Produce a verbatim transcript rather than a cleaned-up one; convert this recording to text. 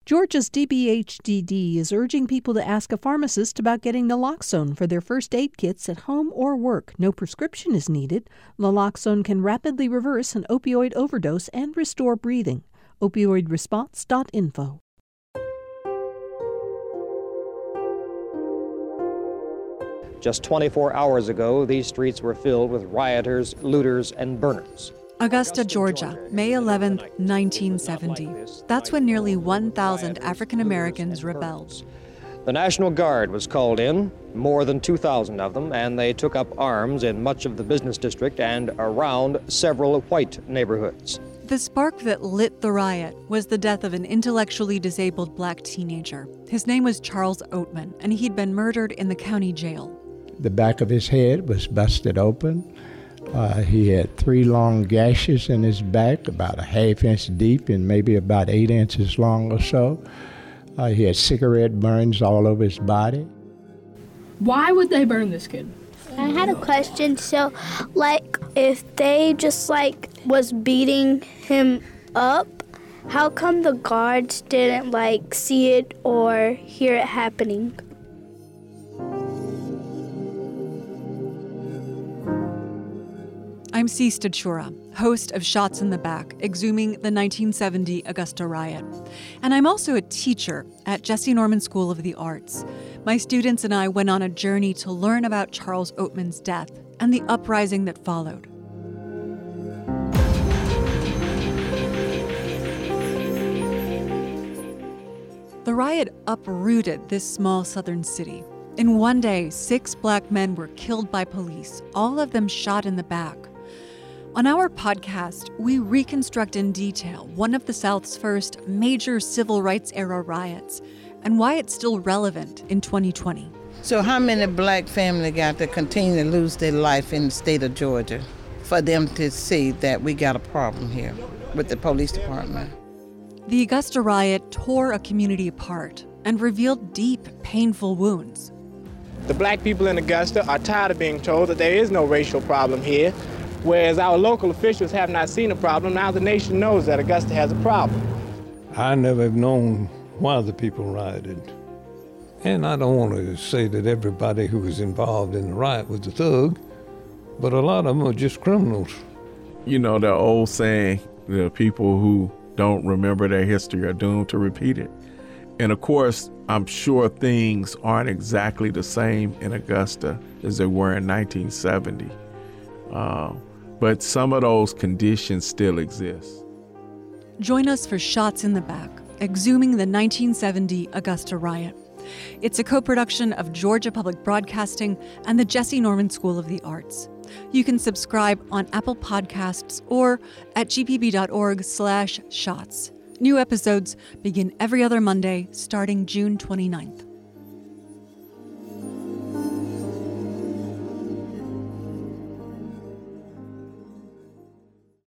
Georgia's D B H D D is urging people to ask a pharmacist about getting naloxone for their first aid kits at home or work. No prescription is needed. Naloxone can rapidly reverse an opioid overdose and restore breathing. opioid response dot info. Just twenty-four hours ago, these streets were filled with rioters, looters, and burners. Augusta, Georgia, May eleventh, nineteen seventy. That's when nearly one thousand African Americans rebelled. The National Guard was called in, more than two thousand of them, and they took up arms in much of the business district and around several white neighborhoods. The spark that lit the riot was the death of an intellectually disabled black teenager. His name was Charles Oatman, and he'd been murdered in the county jail. The back of his head was busted open. Uh, he had three long gashes in his back, about a half inch deep and maybe about eight inches long or so. Uh, he had cigarette burns all over his body. Why would they burn this kid? I had a question. So, like, if they just, like, was beating him up, how come the guards didn't, like, see it or hear it happening? I'm Sista Chura, host of Shots in the Back, exhuming the nineteen seventy Augusta riot. And I'm also a teacher at Jesse Norman School of the Arts. My students and I went on a journey to learn about Charles Oatman's death and the uprising that followed. The riot uprooted this small southern city. In one day, six black men were killed by police, all of them shot in the back. On our podcast, we reconstruct in detail one of the South's first major civil rights era riots and why it's still relevant in twenty twenty. So how many black families got to continue to lose their life in the state of Georgia for them to see that we got a problem here with the police department? The Augusta riot tore a community apart and revealed deep, painful wounds. The black people in Augusta are tired of being told that there is no racial problem here. Whereas our local officials have not seen a problem, now the nation knows that Augusta has a problem. I never have known why the people rioted. And I don't want to say that everybody who was involved in the riot was a thug, but a lot of them are just criminals. You know, the old saying, the people who don't remember their history are doomed to repeat it. And of course, I'm sure things aren't exactly the same in Augusta as they were in nineteen seventy. Uh, but some of those conditions still exist. Join us for Shots in the Back, exhuming the nineteen seventy Augusta riot. It's a co-production of Georgia Public Broadcasting and the Jesse Norman School of the Arts. You can subscribe on Apple Podcasts or at g p b dot org slash shots. New episodes begin every other Monday starting June twenty-ninth.